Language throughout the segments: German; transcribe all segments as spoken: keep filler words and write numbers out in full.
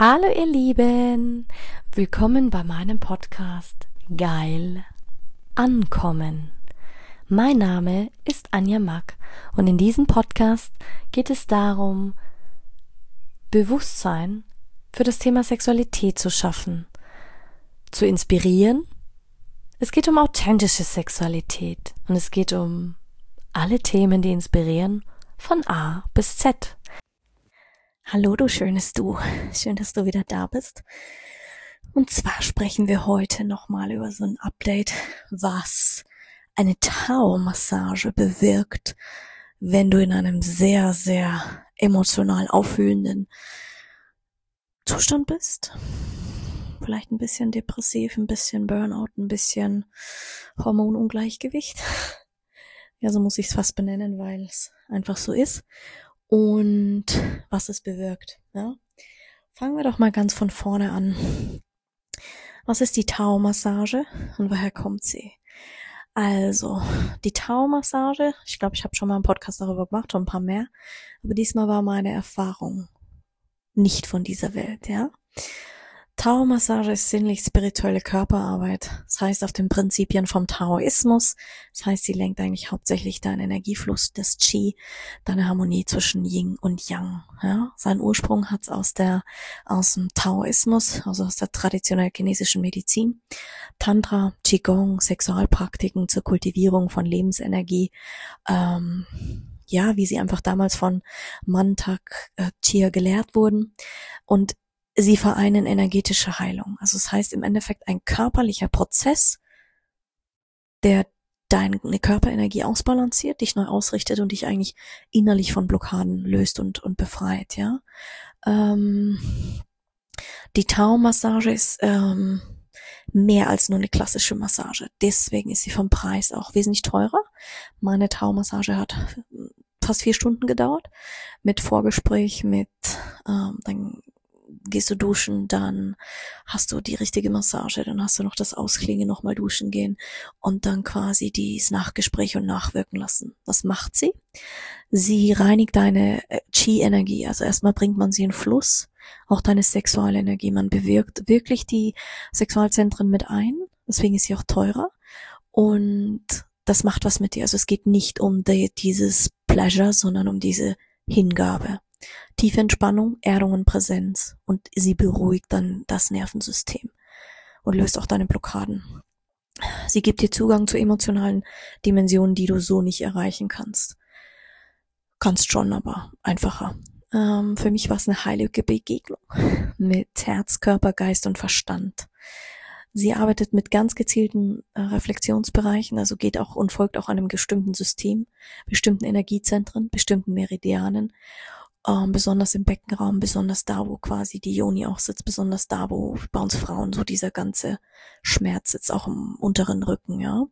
Hallo ihr Lieben, willkommen bei meinem Podcast Geil Ankommen. Mein Name ist Anja Mack und in diesem Podcast geht es darum, Bewusstsein für das Thema Sexualität zu schaffen, zu inspirieren. Es geht um authentische Sexualität und es geht um alle Themen, die inspirieren, von A bis Z. Hallo du schönes Du, schön, dass du wieder da bist. Und zwar sprechen wir heute nochmal über so ein Update, was eine Tao-Massage bewirkt, wenn du in einem sehr, sehr emotional aufwühlenden Zustand bist. Vielleicht ein bisschen depressiv, ein bisschen Burnout, ein bisschen Hormonungleichgewicht. Ja, so muss ich es fast benennen, weil es einfach so ist. Und was es bewirkt. Ja? Fangen wir doch mal ganz von vorne an. Was ist die Tao-Massage und woher kommt sie? Also, die Tao-Massage, ich glaube, ich habe schon mal einen Podcast darüber gemacht und ein paar mehr, aber diesmal war meine Erfahrung nicht von dieser Welt, ja. Tao-Massage ist sinnlich-spirituelle Körperarbeit. Das heißt auf den Prinzipien vom Taoismus. Das heißt, sie lenkt eigentlich hauptsächlich deinen Energiefluss, das Qi, deine Harmonie zwischen Yin und Yang. Ja? Seinen Ursprung hat es aus der aus dem Taoismus, also aus der traditionell chinesischen Medizin. Tantra, Qigong, Sexualpraktiken zur Kultivierung von Lebensenergie. Ähm, ja, wie sie einfach damals von Mantak äh, Chia gelehrt wurden. Und sie vereinen energetische Heilung. Also das heißt im Endeffekt ein körperlicher Prozess, der deine Körperenergie ausbalanciert, dich neu ausrichtet und dich eigentlich innerlich von Blockaden löst und und befreit. Ja, ähm, die Tao-Massage ist ähm, mehr als nur eine klassische Massage. Deswegen ist sie vom Preis auch wesentlich teurer. Meine Tao-Massage hat fast vier Stunden gedauert, mit Vorgespräch, mit ähm, dann gehst du duschen, dann hast du die richtige Massage, dann hast du noch das Ausklingen, nochmal duschen gehen und dann quasi dieses Nachgespräch und nachwirken lassen. Was macht sie? Sie reinigt deine Qi-Energie, also erstmal bringt man sie in Fluss, auch deine Sexualenergie, man bewirkt wirklich die Sexualzentren mit ein, deswegen ist sie auch teurer und das macht was mit dir, also es geht nicht um die, dieses Pleasure, sondern um diese Hingabe. Tiefe Entspannung, Erdung und Präsenz und sie beruhigt dann das Nervensystem und löst auch deine Blockaden. Sie gibt dir Zugang zu emotionalen Dimensionen, die du so nicht erreichen kannst. Kannst schon, aber einfacher. Ähm, für mich war es eine heilige Begegnung mit Herz, Körper, Geist und Verstand. Sie arbeitet mit ganz gezielten äh, Reflexionsbereichen, also geht auch und folgt auch einem bestimmten System, bestimmten Energiezentren, bestimmten Meridianen. Ähm, besonders im Beckenraum, besonders da, wo quasi die Yoni auch sitzt, besonders da, wo bei uns Frauen so dieser ganze Schmerz sitzt, auch im unteren Rücken, ja.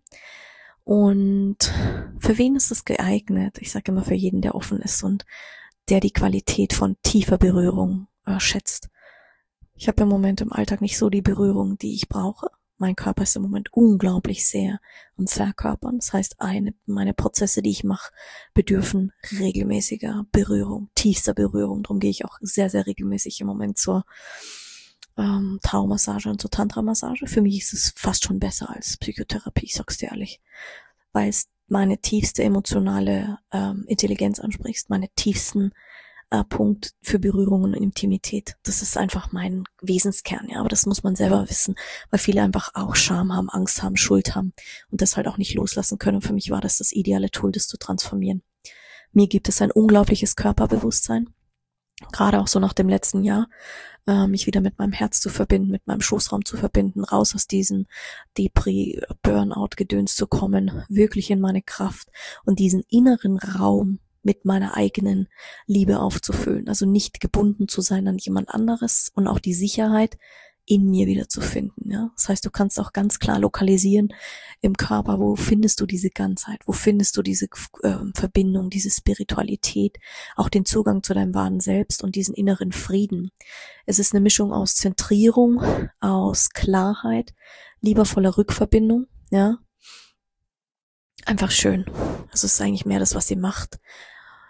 Und für wen ist das geeignet? Ich sage immer für jeden, der offen ist und der die Qualität von tiefer Berührung äh, schätzt. Ich habe im Moment im Alltag nicht so die Berührung, die ich brauche. Mein Körper ist im Moment unglaublich sehr am Verkörpern. Das heißt, eine, meine Prozesse, die ich mache, bedürfen regelmäßiger Berührung, tiefster Berührung. Darum gehe ich auch sehr, sehr regelmäßig im Moment zur ähm, Tao-Massage und zur Tantra-Massage. Für mich ist es fast schon besser als Psychotherapie, ich sag's dir ehrlich. Weil es meine tiefste emotionale ähm, Intelligenz ansprichst, meine tiefsten Äh, Punkt für Berührung und Intimität. Das ist einfach mein Wesenskern, ja, aber das muss man selber wissen, weil viele einfach auch Scham haben, Angst haben, Schuld haben und das halt auch nicht loslassen können. Und für mich war das das ideale Tool, das zu transformieren. Mir gibt es ein unglaubliches Körperbewusstsein, gerade auch so nach dem letzten Jahr, äh, mich wieder mit meinem Herz zu verbinden, mit meinem Schoßraum zu verbinden, raus aus diesem Depri-Burnout-Gedöns zu kommen, wirklich in meine Kraft und diesen inneren Raum mit meiner eigenen Liebe aufzufüllen. Also nicht gebunden zu sein an jemand anderes und auch die Sicherheit in mir wieder zu finden. Ja? Das heißt, du kannst auch ganz klar lokalisieren im Körper, wo findest du diese Ganzheit, wo findest du diese äh, Verbindung, diese Spiritualität, auch den Zugang zu deinem wahren Selbst und diesen inneren Frieden. Es ist eine Mischung aus Zentrierung, aus Klarheit, liebevoller Rückverbindung, ja, einfach schön. Das ist eigentlich mehr das, was sie macht.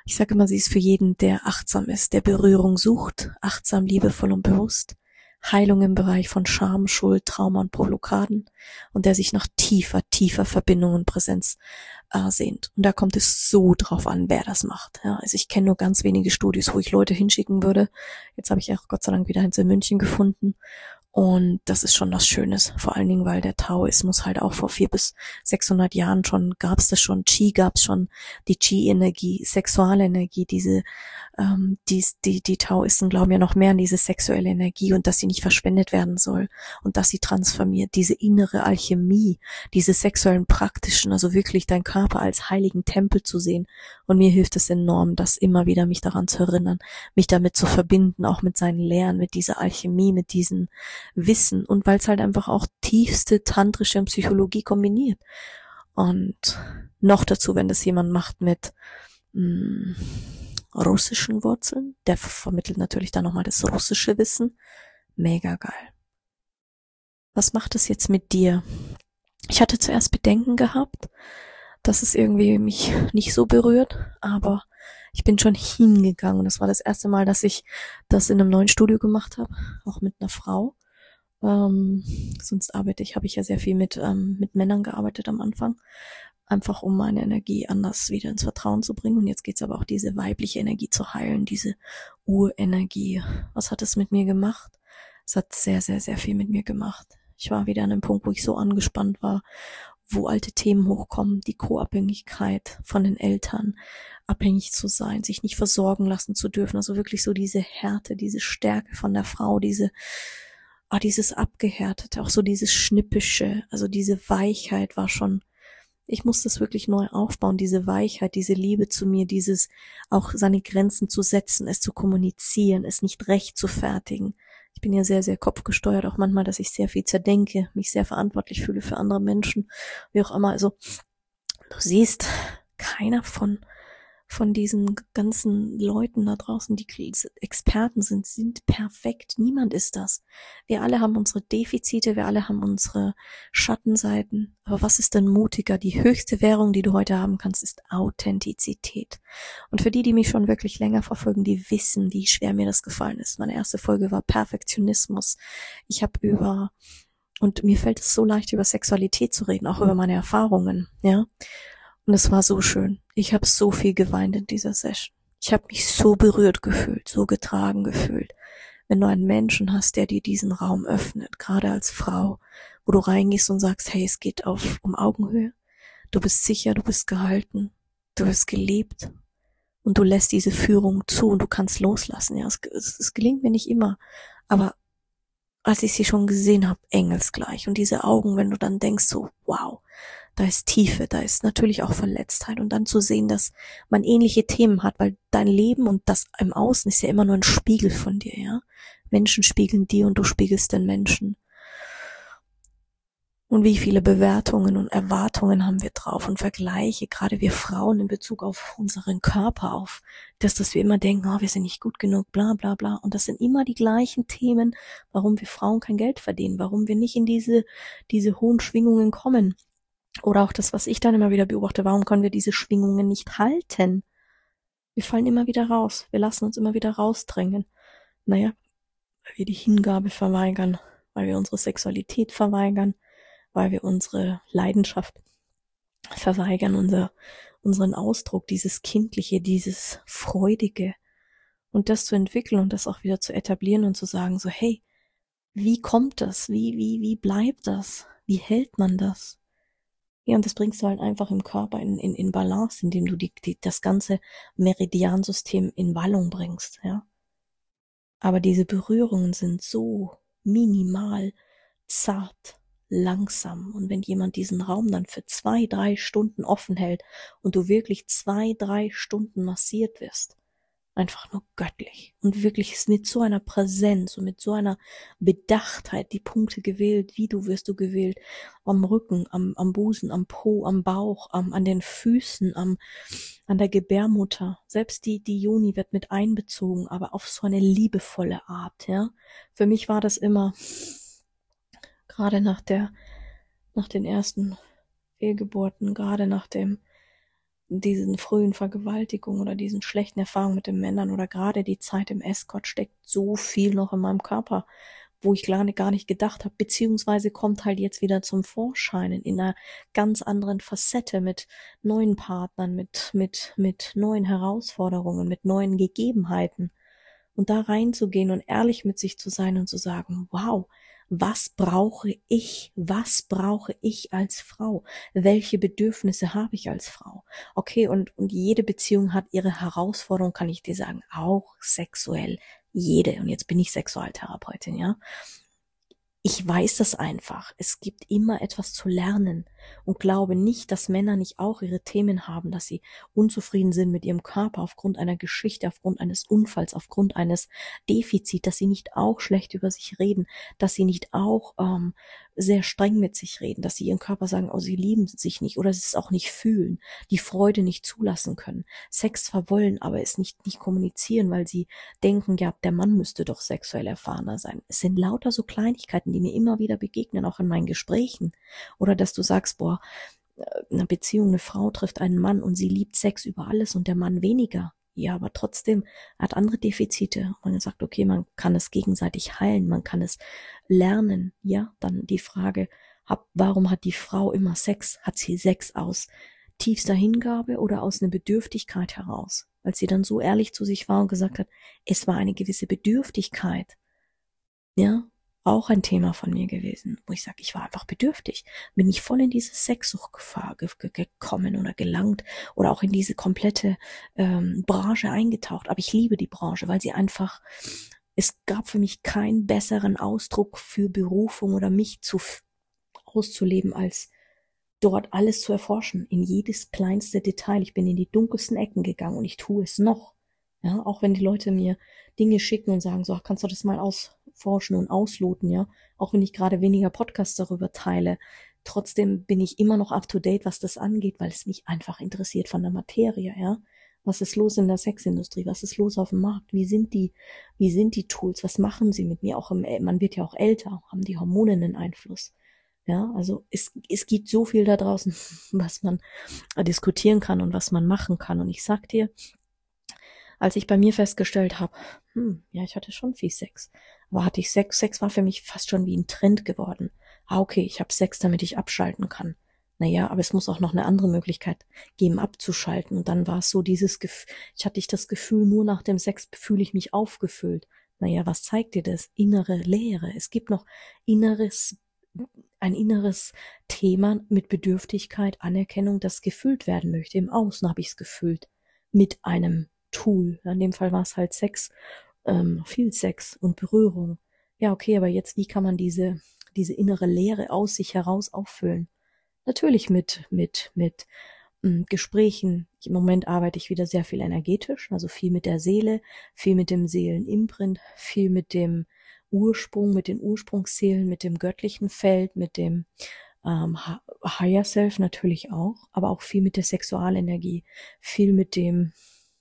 Ich sage immer, sie ist für jeden, der achtsam ist, der Berührung sucht, achtsam, liebevoll und bewusst, Heilung im Bereich von Scham, Schuld, Trauma und Blockaden und der sich nach tiefer, tiefer Verbindung und Präsenz äh, sehnt. Und da kommt es so drauf an, wer das macht. Ja, also ich kenne nur ganz wenige Studios, wo ich Leute hinschicken würde. Jetzt habe ich auch Gott sei Dank wieder eins in München gefunden. Und das ist schon was Schönes, vor allen Dingen, weil der Taoismus halt auch vor vier bis sechshundert Jahren schon, gab es das schon, Qi gab es schon, die Qi-Energie, sexuelle Energie, diese, ähm, die, die, die Taoisten glauben ja noch mehr an diese sexuelle Energie und dass sie nicht verschwendet werden soll und dass sie transformiert, diese innere Alchemie, diese sexuellen praktischen, also wirklich dein Körper als heiligen Tempel zu sehen. Und mir hilft es enorm, das immer wieder mich daran zu erinnern, mich damit zu verbinden, auch mit seinen Lehren, mit dieser Alchemie, mit diesen Wissen und weil es halt einfach auch tiefste tantrische Psychologie kombiniert. Und noch dazu, wenn das jemand macht mit mh, russischen Wurzeln, der vermittelt natürlich dann nochmal das russische Wissen. Mega geil. Was macht es jetzt mit dir? Ich hatte zuerst Bedenken gehabt, dass es irgendwie mich nicht so berührt, aber ich bin schon hingegangen. Das war das erste Mal, dass ich das in einem neuen Studio gemacht habe, auch mit einer Frau. Ähm, sonst arbeite ich, habe ich ja sehr viel mit ähm, mit Männern gearbeitet am Anfang, einfach um meine Energie anders wieder ins Vertrauen zu bringen. Und jetzt geht's aber auch diese weibliche Energie zu heilen, diese Urenergie. Was hat es mit mir gemacht? Es hat sehr, sehr, sehr viel mit mir gemacht. Ich war wieder an einem Punkt, wo ich so angespannt war, wo alte Themen hochkommen, die Co-Abhängigkeit von den Eltern, abhängig zu sein, sich nicht versorgen lassen zu dürfen, also wirklich so diese Härte, diese Stärke von der Frau, diese Ah, dieses Abgehärtete, auch so dieses Schnippische, also diese Weichheit war schon, ich musste es wirklich neu aufbauen, diese Weichheit, diese Liebe zu mir, dieses auch seine Grenzen zu setzen, es zu kommunizieren, es nicht recht zu fertigen. Ich bin ja sehr, sehr kopfgesteuert, auch manchmal, dass ich sehr viel zerdenke, mich sehr verantwortlich fühle für andere Menschen, wie auch immer. Also du siehst, keiner von von diesen ganzen Leuten da draußen, die Experten sind, sind perfekt. Niemand ist das. Wir alle haben unsere Defizite, wir alle haben unsere Schattenseiten. Aber was ist denn mutiger? Die höchste Währung, die du heute haben kannst, ist Authentizität. Und für die, die mich schon wirklich länger verfolgen, die wissen, wie schwer mir das gefallen ist. Meine erste Folge war Perfektionismus. Ich habe über, und mir fällt es so leicht, über Sexualität zu reden, auch über meine Erfahrungen, ja. Und es war so schön. Ich habe so viel geweint in dieser Session. Ich habe mich so berührt gefühlt, so getragen gefühlt. Wenn du einen Menschen hast, der dir diesen Raum öffnet, gerade als Frau, wo du reingehst und sagst, hey, es geht auf um Augenhöhe. Du bist sicher, du bist gehalten, du bist geliebt und du lässt diese Führung zu und du kannst loslassen. Ja, es, es, es gelingt mir nicht immer, aber als ich sie schon gesehen habe, engelsgleich. Und diese Augen, wenn du dann denkst so, wow, da ist Tiefe, da ist natürlich auch Verletztheit. Und dann zu sehen, dass man ähnliche Themen hat, weil dein Leben und das im Außen ist ja immer nur ein Spiegel von dir, ja. Menschen spiegeln dir und du spiegelst den Menschen. Und wie viele Bewertungen und Erwartungen haben wir drauf und Vergleiche, gerade wir Frauen in Bezug auf unseren Körper, auf das, dass wir immer denken, oh, wir sind nicht gut genug, bla bla bla. Und das sind immer die gleichen Themen, warum wir Frauen kein Geld verdienen, warum wir nicht in diese diese hohen Schwingungen kommen. Oder auch das, was ich dann immer wieder beobachte, warum können wir diese Schwingungen nicht halten? Wir fallen immer wieder raus, wir lassen uns immer wieder rausdrängen. Naja, weil wir die Hingabe verweigern, weil wir unsere Sexualität verweigern, weil wir unsere Leidenschaft verweigern, unser, unseren Ausdruck, dieses Kindliche, dieses Freudige. Und das zu entwickeln und das auch wieder zu etablieren und zu sagen so, hey, wie kommt das? Wie, wie, wie bleibt das? Wie hält man das? Ja, und das bringst du halt einfach im Körper in, in, in Balance, indem du die, die, das ganze Meridiansystem in Wallung bringst, ja. Aber diese Berührungen sind so minimal, zart, langsam. Und wenn jemand diesen Raum dann für zwei, drei Stunden offen hält und du wirklich zwei, drei Stunden massiert wirst, einfach nur göttlich und wirklich mit so einer Präsenz und mit so einer Bedachtheit die Punkte gewählt, wie du wirst du gewählt, am Rücken, am, am Busen, am Po, am Bauch, am, an den Füßen, am, an der Gebärmutter. Selbst die, die Joni wird mit einbezogen, aber auf so eine liebevolle Art, ja. Für mich war das immer, gerade nach der, nach den ersten Fehlgeburten, gerade nach dem diesen frühen Vergewaltigungen oder diesen schlechten Erfahrungen mit den Männern oder gerade die Zeit im Escort steckt so viel noch in meinem Körper, wo ich gar nicht, gar nicht gedacht habe, beziehungsweise kommt halt jetzt wieder zum Vorschein in einer ganz anderen Facette mit neuen Partnern, mit, mit, mit neuen Herausforderungen, mit neuen Gegebenheiten. Und da reinzugehen und ehrlich mit sich zu sein und zu sagen, wow, was brauche ich? Was brauche ich als Frau? Welche Bedürfnisse habe ich als Frau? Okay, und, und jede Beziehung hat ihre Herausforderung, kann ich dir sagen, auch sexuell. Jede. Und jetzt bin ich Sexualtherapeutin, ja. Ich weiß das einfach. Es gibt immer etwas zu lernen und glaube nicht, dass Männer nicht auch ihre Themen haben, dass sie unzufrieden sind mit ihrem Körper aufgrund einer Geschichte, aufgrund eines Unfalls, aufgrund eines Defizits, dass sie nicht auch schlecht über sich reden, dass sie nicht auch ähm, sehr streng mit sich reden, dass sie ihren Körper sagen, oh, sie lieben sich nicht oder sie es auch nicht fühlen, die Freude nicht zulassen können, Sex zwar wollen, aber es nicht, nicht kommunizieren, weil sie denken, ja, der Mann müsste doch sexuell erfahrener sein. Es sind lauter so Kleinigkeiten, die mir immer wieder begegnen, auch in meinen Gesprächen. Oder dass du sagst, boah, eine Beziehung, eine Frau trifft einen Mann und sie liebt Sex über alles und der Mann weniger. Ja, aber trotzdem hat andere Defizite. Man sagt, okay, man kann es gegenseitig heilen, man kann es lernen. Ja, dann die Frage, warum hat die Frau immer Sex? Hat sie Sex aus tiefster Hingabe oder aus einer Bedürftigkeit heraus? Als sie dann so ehrlich zu sich war und gesagt hat, es war eine gewisse Bedürftigkeit. Ja, auch ein Thema von mir gewesen, wo ich sage, ich war einfach bedürftig. Bin ich voll in diese Sexsuchtgefahr ge- ge- gekommen oder gelangt oder auch in diese komplette ähm, Branche eingetaucht. Aber ich liebe die Branche, weil sie einfach, es gab für mich keinen besseren Ausdruck für Berufung oder mich zu auszuleben, als dort alles zu erforschen, in jedes kleinste Detail. Ich bin in die dunkelsten Ecken gegangen und ich tue es noch. Ja, auch wenn die Leute mir Dinge schicken und sagen, so, kannst du das mal ausforschen und ausloten, ja. Auch wenn ich gerade weniger Podcasts darüber teile, trotzdem bin ich immer noch up to date, was das angeht, weil es mich einfach interessiert von der Materie, ja. Was ist los in der Sexindustrie? Was ist los auf dem Markt? Wie sind die, wie sind die Tools? Was machen sie mit mir? Auch im, man wird ja auch älter, haben die Hormone einen Einfluss? Ja, also es, es gibt so viel da draußen, was man diskutieren kann und was man machen kann. Und ich sag dir, als ich bei mir festgestellt habe, hm, ja, ich hatte schon viel Sex. Aber hatte ich Sex? Sex war für mich fast schon wie ein Trend geworden. Ah, okay, ich habe Sex, damit ich abschalten kann. Naja, aber es muss auch noch eine andere Möglichkeit geben, abzuschalten. Und dann war es so dieses Gefühl, ich hatte ich das Gefühl, nur nach dem Sex fühle ich mich aufgefüllt. Naja, was zeigt dir das? Innere Leere. Es gibt noch inneres, ein inneres Thema mit Bedürftigkeit, Anerkennung, das gefüllt werden möchte. Im Außen habe ich es gefüllt mit einem Tool. In dem Fall war es halt Sex, ähm, viel Sex und Berührung. Ja, okay, aber jetzt, wie kann man diese, diese innere Leere aus sich heraus auffüllen? Natürlich mit, mit, mit mh, Gesprächen. Im Moment arbeite ich wieder sehr viel energetisch, also viel mit der Seele, viel mit dem Seelenimprint, viel mit dem Ursprung, mit den Ursprungsseelen, mit dem göttlichen Feld, mit dem ähm, Higher Self natürlich auch, aber auch viel mit der Sexualenergie, viel mit dem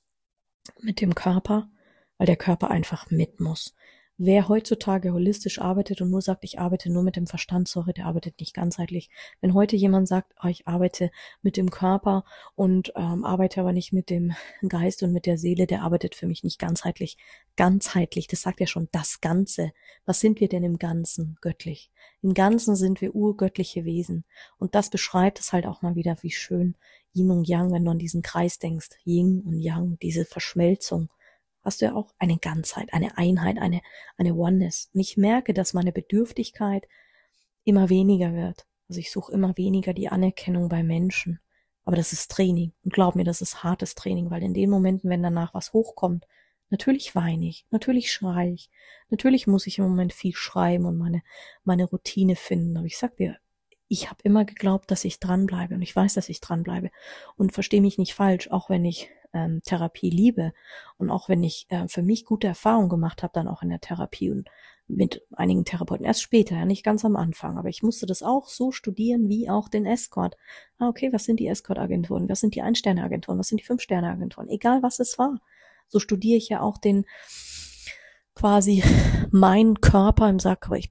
mit dem Körper, weil der Körper einfach mit muss. Wer heutzutage holistisch arbeitet und nur sagt, ich arbeite nur mit dem Verstand, sorry, der arbeitet nicht ganzheitlich. Wenn heute jemand sagt, oh, ich arbeite mit dem Körper und ähm, arbeite aber nicht mit dem Geist und mit der Seele, der arbeitet für mich nicht ganzheitlich. Ganzheitlich, das sagt ja schon das Ganze. Was sind wir denn im Ganzen göttlich? Im Ganzen sind wir urgöttliche Wesen. Und das beschreibt es halt auch mal wieder, wie schön Yin und Yang, wenn du an diesen Kreis denkst. Yin und Yang, diese Verschmelzung. Hast du ja auch eine Ganzheit, eine Einheit, eine, eine Oneness. Und ich merke, dass meine Bedürftigkeit immer weniger wird. Also ich suche immer weniger die Anerkennung bei Menschen. Aber das ist Training. Und glaub mir, das ist hartes Training, weil in den Momenten, wenn danach was hochkommt, natürlich weine ich, natürlich schreie ich, natürlich muss ich im Moment viel schreiben und meine, meine Routine finden. Aber ich sag dir, ich habe immer geglaubt, dass ich dranbleibe und ich weiß, dass ich dranbleibe. Und verstehe mich nicht falsch, auch wenn ich ähm, Therapie liebe und auch wenn ich äh, für mich gute Erfahrungen gemacht habe, dann auch in der Therapie und mit einigen Therapeuten, erst später, ja nicht ganz am Anfang, aber ich musste das auch so studieren wie auch den Escort. Ah, okay, was sind die Escort-Agenturen, was sind die Ein-Sterne-Agenturen, was sind die Fünf-Sterne-Agenturen, egal was es war. So studiere ich ja auch den quasi meinen Körper im Sack, aber ich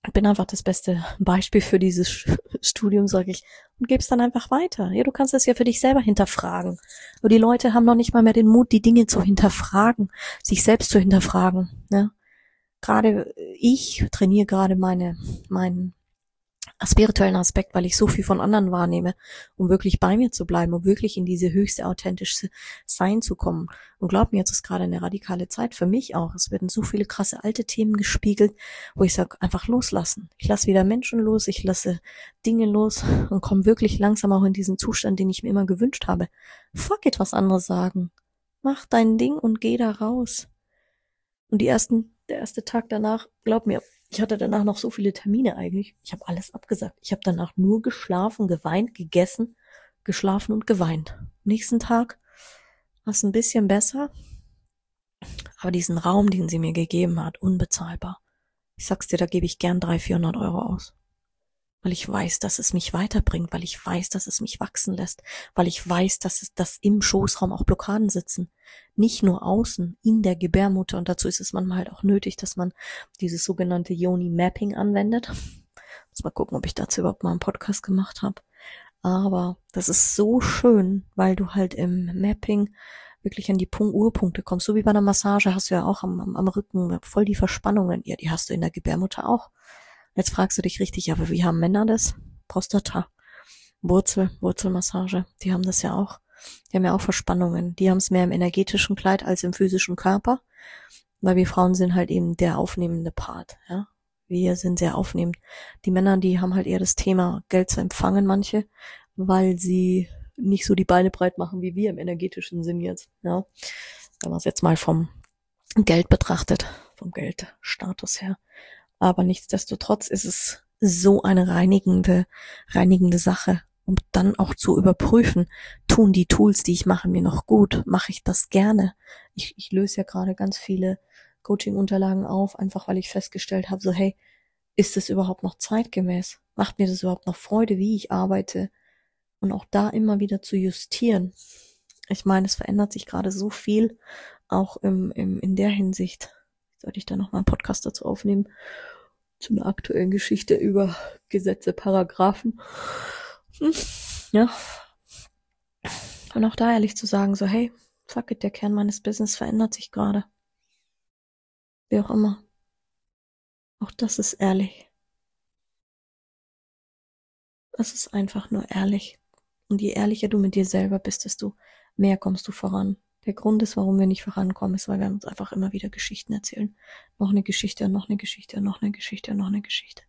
Ich bin einfach das beste Beispiel für dieses Studium, sage ich, und gebe es dann einfach weiter. Ja, du kannst es ja für dich selber hinterfragen. Aber die Leute haben noch nicht mal mehr den Mut, die Dinge zu hinterfragen, sich selbst zu hinterfragen. Ja? Gerade ich trainiere gerade meine, meinen spirituellen Aspekt, weil ich so viel von anderen wahrnehme, um wirklich bei mir zu bleiben, um wirklich in diese höchste authentische Sein zu kommen. Und glaub mir, jetzt ist gerade eine radikale Zeit für mich auch. Es werden so viele krasse alte Themen gespiegelt, wo ich sage, einfach loslassen. Ich lasse wieder Menschen los, ich lasse Dinge los und komme wirklich langsam auch in diesen Zustand, den ich mir immer gewünscht habe. Fuck it, was andere sagen. Mach dein Ding und geh da raus. Und die ersten, der erste Tag danach, glaub mir, ich hatte danach noch so viele Termine eigentlich. Ich habe alles abgesagt. Ich habe danach nur geschlafen, geweint, gegessen, geschlafen und geweint. Nächsten Tag war es ein bisschen besser. Aber diesen Raum, den sie mir gegeben hat, unbezahlbar. Ich sag's dir, da gebe ich gern dreihundert, vierhundert Euro aus. Weil ich weiß, dass es mich weiterbringt, weil ich weiß, dass es mich wachsen lässt, weil ich weiß, dass es, dass im Schoßraum auch Blockaden sitzen. Nicht nur außen, in der Gebärmutter. Und dazu ist es manchmal halt auch nötig, dass man dieses sogenannte Yoni-Mapping anwendet. Muss mal gucken, ob ich dazu überhaupt mal einen Podcast gemacht habe. Aber das ist so schön, weil du halt im Mapping wirklich an die Punkt Urpunkte kommst. So wie bei einer Massage hast du ja auch am, am, am Rücken voll die Verspannungen. Ja, die hast du in der Gebärmutter auch. Jetzt fragst du dich richtig, aber wie haben Männer das? Prostata, Wurzel, Wurzelmassage, die haben das ja auch. Die haben ja auch Verspannungen. Die haben es mehr im energetischen Kleid als im physischen Körper, weil wir Frauen sind halt eben der aufnehmende Part, ja. Wir sind sehr aufnehmend. Die Männer, die haben halt eher das Thema, Geld zu empfangen, manche, weil sie nicht so die Beine breit machen wie wir im energetischen Sinn jetzt, ja. Wenn man es jetzt mal vom Geld betrachtet, vom Geldstatus her. Aber nichtsdestotrotz ist es so eine reinigende, reinigende Sache, um dann auch zu überprüfen, tun die Tools, die ich mache, mir noch gut? Mache ich das gerne? Ich, ich löse ja gerade ganz viele Coaching-Unterlagen auf, einfach weil ich festgestellt habe, so hey, ist es überhaupt noch zeitgemäß? Macht mir das überhaupt noch Freude, wie ich arbeite? Und auch da immer wieder zu justieren. Ich meine, es verändert sich gerade so viel, auch im, im, in der Hinsicht. Sollte ich da noch mal einen Podcast dazu aufnehmen, zu einer aktuellen Geschichte über Gesetze, Paragraphen. Hm, ja. Und auch da ehrlich zu sagen, so hey, fuck it, der Kern meines Business verändert sich gerade. Wie auch immer. Auch das ist ehrlich. Das ist einfach nur ehrlich. Und je ehrlicher du mit dir selber bist, desto mehr kommst du voran. Der Grund ist, warum wir nicht vorankommen, ist, weil wir uns einfach immer wieder Geschichten erzählen. Noch eine Geschichte, noch eine Geschichte, noch eine Geschichte, noch eine Geschichte.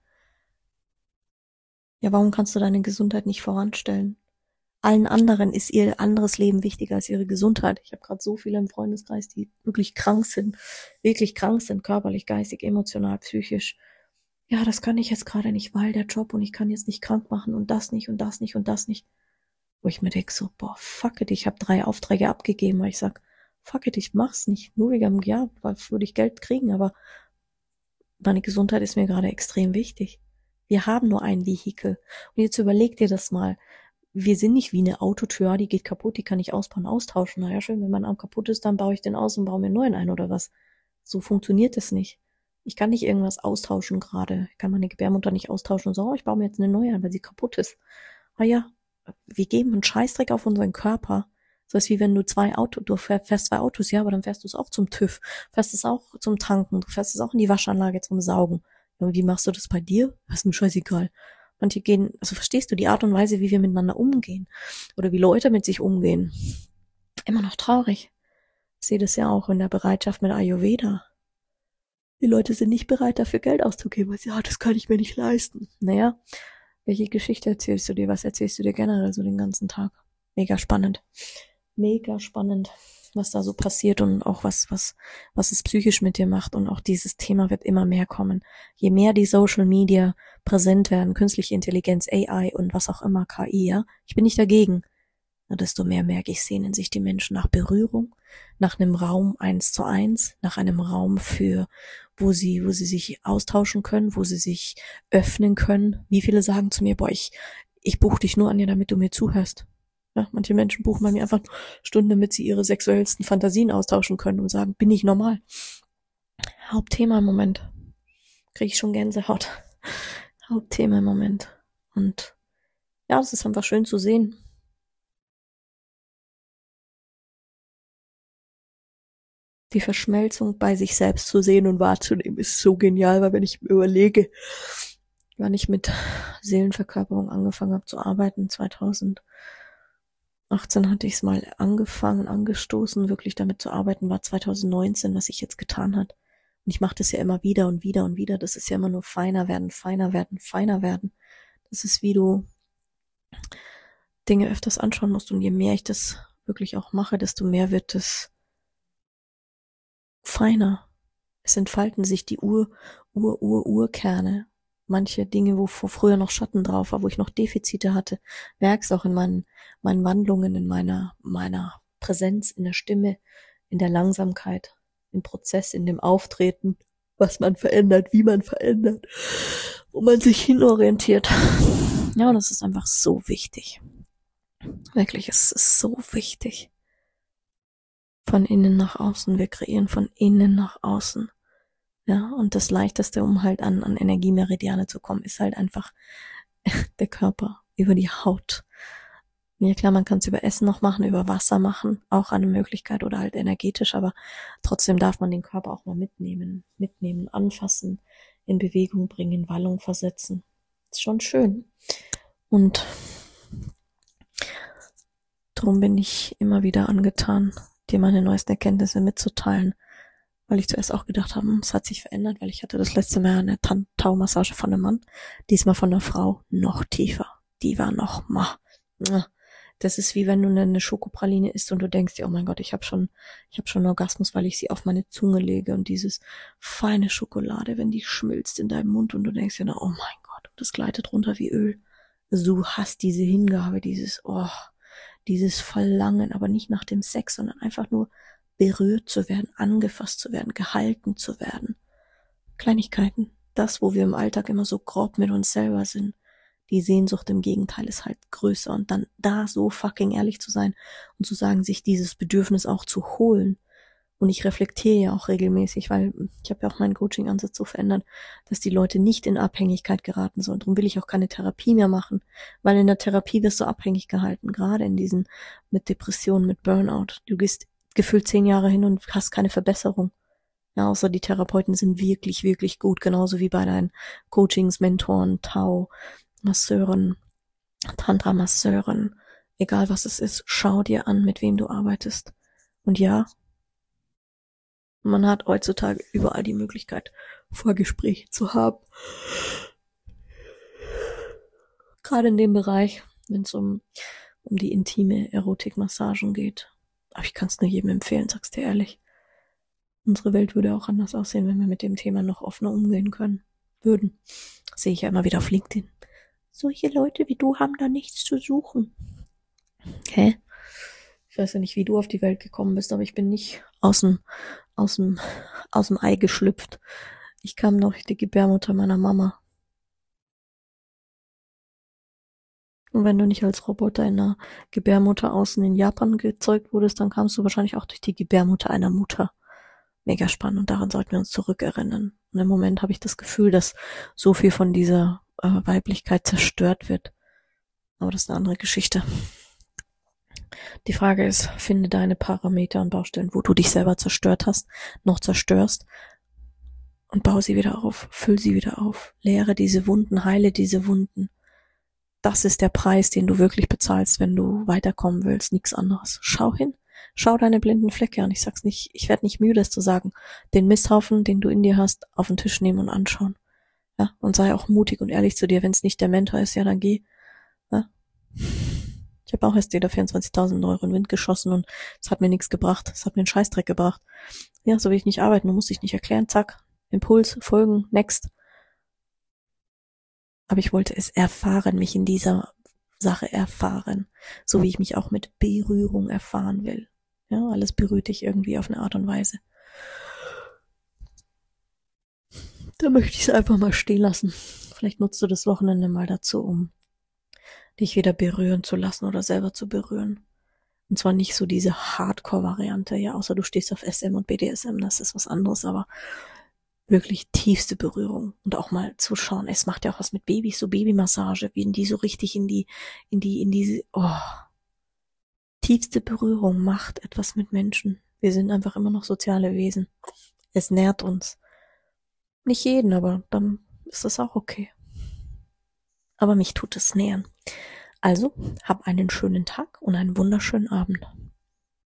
Ja, warum kannst du deine Gesundheit nicht voranstellen? Allen anderen ist ihr anderes Leben wichtiger als ihre Gesundheit. Ich habe gerade so viele im Freundeskreis, die wirklich krank sind, wirklich krank sind, körperlich, geistig, emotional, psychisch. Ja, das kann ich jetzt gerade nicht, weil der Job und ich kann jetzt nicht krank machen und das nicht und das nicht und das nicht. Wo ich mir denke so, boah, fuck it, ich habe drei Aufträge abgegeben, weil ich sag, fuck it, ich mach's nicht. Nur wegen, ja, weil würde ich Geld kriegen, aber meine Gesundheit ist mir gerade extrem wichtig. Wir haben nur ein Vehikel. Und jetzt überleg dir das mal. Wir sind nicht wie eine Autotür, die geht kaputt, die kann ich ausbauen, austauschen. Naja, schön, wenn mein Arm kaputt ist, dann baue ich den aus und baue mir einen neuen ein oder was. So funktioniert es nicht. Ich kann nicht irgendwas austauschen gerade. Ich kann meine Gebärmutter nicht austauschen und so, oh, ich baue mir jetzt eine neue ein, weil sie kaputt ist. Ah ja, wir geben einen Scheißdreck auf unseren Körper. So ist wie wenn du zwei Autos, du fährst zwei Autos, ja, aber dann fährst du es auch zum TÜV, fährst es auch zum Tanken, du fährst es auch in die Waschanlage zum Saugen. Und wie machst du das bei dir? Das ist mir scheißegal. Manche gehen, also verstehst du die Art und Weise, wie wir miteinander umgehen oder wie Leute mit sich umgehen? Immer noch traurig. Ich sehe das ja auch in der Bereitschaft mit Ayurveda. Die Leute sind nicht bereit, dafür Geld auszugeben, weil sie, ja, das kann ich mir nicht leisten. Naja, welche Geschichte erzählst du dir? Was erzählst du dir generell so den ganzen Tag? Mega spannend. Mega spannend, was da so passiert und auch was, was, was es psychisch mit dir macht. Und auch dieses Thema wird immer mehr kommen. Je mehr die Social Media präsent werden, künstliche Intelligenz, A I und was auch immer, K I, ja. Ich bin nicht dagegen. Desto mehr merke ich, sehnen sich die Menschen nach Berührung, nach einem Raum eins zu eins, nach einem Raum für, wo sie, wo sie sich austauschen können, wo sie sich öffnen können. Wie viele sagen zu mir, boah, ich, ich buche dich nur an dir, damit du mir zuhörst. Ja, manche Menschen buchen bei mir einfach Stunden, damit sie ihre sexuellsten Fantasien austauschen können und sagen, bin ich normal? Hauptthema im Moment. Kriege ich schon Gänsehaut. Hauptthema im Moment. Und ja, es ist einfach schön zu sehen. Die Verschmelzung bei sich selbst zu sehen und wahrzunehmen ist so genial, weil wenn ich mir überlege, wann ich mit Seelenverkörperung angefangen habe zu arbeiten, zweitausendachtzehn hatte ich es mal angefangen, angestoßen, wirklich damit zu arbeiten, war zweitausendneunzehn, was sich jetzt getan hat. Und ich mache das ja immer wieder und wieder und wieder. Das ist ja immer nur feiner werden, feiner werden, feiner werden. Das ist, wie du Dinge öfters anschauen musst. Und je mehr ich das wirklich auch mache, desto mehr wird es feiner. Es entfalten sich die Ur, Ur, Ur, Urkerne. Manche Dinge, wo vor früher noch Schatten drauf war, wo ich noch Defizite hatte, merkst auch in meinen, meinen Wandlungen, in meiner, meiner Präsenz, in der Stimme, in der Langsamkeit, im Prozess, in dem Auftreten, was man verändert, wie man verändert, wo man sich hinorientiert. Ja, und das ist einfach so wichtig. Wirklich, es ist so wichtig. Von innen nach außen. Wir kreieren von innen nach außen. Ja, und das Leichteste, um halt an, an Energiemeridiane zu kommen, ist halt einfach der Körper über die Haut. Ja klar, man kann es über Essen noch machen, über Wasser machen, auch eine Möglichkeit oder halt energetisch, aber trotzdem darf man den Körper auch mal mitnehmen, mitnehmen, anfassen, in Bewegung bringen, in Wallung versetzen. Ist schon schön. Und darum bin ich immer wieder angetan, dir meine neuesten Erkenntnisse mitzuteilen, weil ich zuerst auch gedacht habe, es hat sich verändert, weil ich hatte das letzte Mal eine Tau-Massage von einem Mann, diesmal von einer Frau, noch tiefer. Die war noch mal. Das ist wie wenn du eine Schokopraline isst und du denkst dir, oh mein Gott, ich habe schon, ich habe schon einen Orgasmus, weil ich sie auf meine Zunge lege und dieses feine Schokolade, wenn die schmilzt in deinem Mund und du denkst dir, oh mein Gott, das gleitet runter wie Öl. Du hast diese Hingabe, dieses, oh, dieses Verlangen, aber nicht nach dem Sex, sondern einfach nur berührt zu werden, angefasst zu werden, gehalten zu werden. Kleinigkeiten. Das, wo wir im Alltag immer so grob mit uns selber sind. Die Sehnsucht im Gegenteil ist halt größer. Und dann da so fucking ehrlich zu sein und zu sagen, sich dieses Bedürfnis auch zu holen. Und ich reflektiere ja auch regelmäßig, weil ich habe ja auch meinen Coaching-Ansatz so verändert, dass die Leute nicht in Abhängigkeit geraten sollen. Darum will ich auch keine Therapie mehr machen, weil in der Therapie wirst du abhängig gehalten, gerade in diesen mit Depressionen, mit Burnout. Du gehst gefühlt zehn Jahre hin und hast keine Verbesserung. Ja, außer die Therapeuten sind wirklich, wirklich gut, genauso wie bei deinen Coachings, Mentoren, Tau, Masseuren, Tantra-Masseuren, egal was es ist, schau dir an, mit wem du arbeitest. Und ja, man hat heutzutage überall die Möglichkeit, Vorgespräche zu haben. Gerade in dem Bereich, wenn es um, um die intime Erotikmassagen geht. Aber ich kann es nur jedem empfehlen, sag's dir ehrlich. Unsere Welt würde auch anders aussehen, wenn wir mit dem Thema noch offener umgehen können würden. Das sehe ich ja immer wieder auf LinkedIn. Solche Leute wie du haben da nichts zu suchen. Hä? Ich weiß ja nicht, wie du auf die Welt gekommen bist, aber ich bin nicht aus dem, aus dem, aus dem Ei geschlüpft. Ich kam noch die Gebärmutter meiner Mama. Und wenn du nicht als Roboter in einer Gebärmutter außen in Japan gezeugt wurdest, dann kamst du wahrscheinlich auch durch die Gebärmutter einer Mutter. Mega spannend und daran sollten wir uns zurückerinnern. Und im Moment habe ich das Gefühl, dass so viel von dieser äh, Weiblichkeit zerstört wird. Aber das ist eine andere Geschichte. Die Frage ist, finde deine Parameter und Baustellen, wo du dich selber zerstört hast, noch zerstörst und baue sie wieder auf, füll sie wieder auf, leere diese Wunden, heile diese Wunden. Das ist der Preis, den du wirklich bezahlst, wenn du weiterkommen willst, nichts anderes. Schau hin, schau deine blinden Flecke an. Ich sag's nicht, ich werde nicht müde, es zu sagen. Den Misthaufen, den du in dir hast, auf den Tisch nehmen und anschauen. Ja, und sei auch mutig und ehrlich zu dir. Wenn es nicht der Mentor ist, ja, dann geh. Ja. Ich habe auch erst wieder vierundzwanzigtausend Euro in den Wind geschossen und es hat mir nichts gebracht. Es hat mir einen Scheißdreck gebracht. Ja, so will ich nicht arbeiten. Du musst dich nicht erklären. Zack, Impuls, folgen, next. Aber ich wollte es erfahren, mich in dieser Sache erfahren, so wie ich mich auch mit Berührung erfahren will. Ja, alles berührt dich irgendwie auf eine Art und Weise. Da möchte ich es einfach mal stehen lassen. Vielleicht nutzt du das Wochenende mal dazu, um dich wieder berühren zu lassen oder selber zu berühren. Und zwar nicht so diese Hardcore-Variante, ja, außer du stehst auf S M und B D S M, das ist was anderes, aber wirklich tiefste Berührung und auch mal zu schauen, es macht ja auch was mit Babys, so Babymassage, wie die so richtig in die, in die, in diese, oh, tiefste Berührung macht etwas mit Menschen. Wir sind einfach immer noch soziale Wesen. Es nährt uns. Nicht jeden, aber dann ist das auch okay. Aber mich tut es nähern. Also, hab einen schönen Tag und einen wunderschönen Abend.